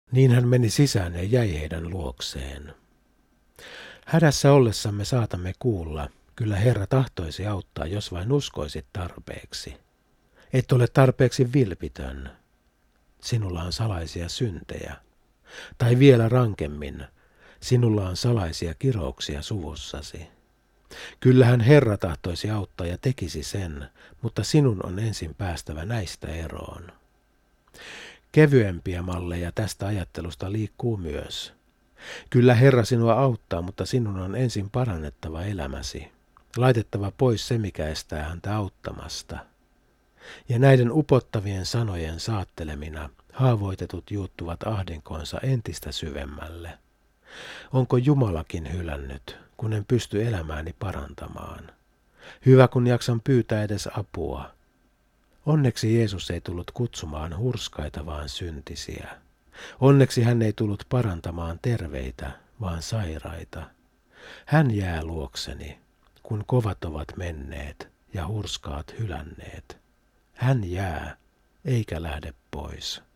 Niin hän meni sisään ja jäi heidän luokseen. Hädässä ollessamme saatamme kuulla, kyllä Herra tahtoisi auttaa, jos vain uskoisit tarpeeksi. Et ole tarpeeksi vilpitön. Sinulla on salaisia syntejä. Tai vielä rankemmin, sinulla on salaisia kirouksia suvussasi. Kyllähän Herra tahtoisi auttaa ja tekisi sen, mutta sinun on ensin päästävä näistä eroon. Kevyempiä malleja tästä ajattelusta liikkuu myös. Kyllä Herra sinua auttaa, mutta sinun on ensin parannettava elämäsi, laitettava pois se, mikä estää häntä auttamasta. Ja näiden upottavien sanojen saattelemina haavoitetut juuttuvat ahdinkonsa entistä syvemmälle. Onko Jumalakin hylännyt, kun en pysty elämääni parantamaan? Hyvä, kun jaksan pyytää edes apua. Onneksi Jeesus ei tullut kutsumaan hurskaita, vaan syntisiä. Onneksi hän ei tullut parantamaan terveitä, vaan sairaita. Hän jää luokseni, kun kovat ovat menneet ja hurskaat hylänneet. Hän jää, eikä lähde pois.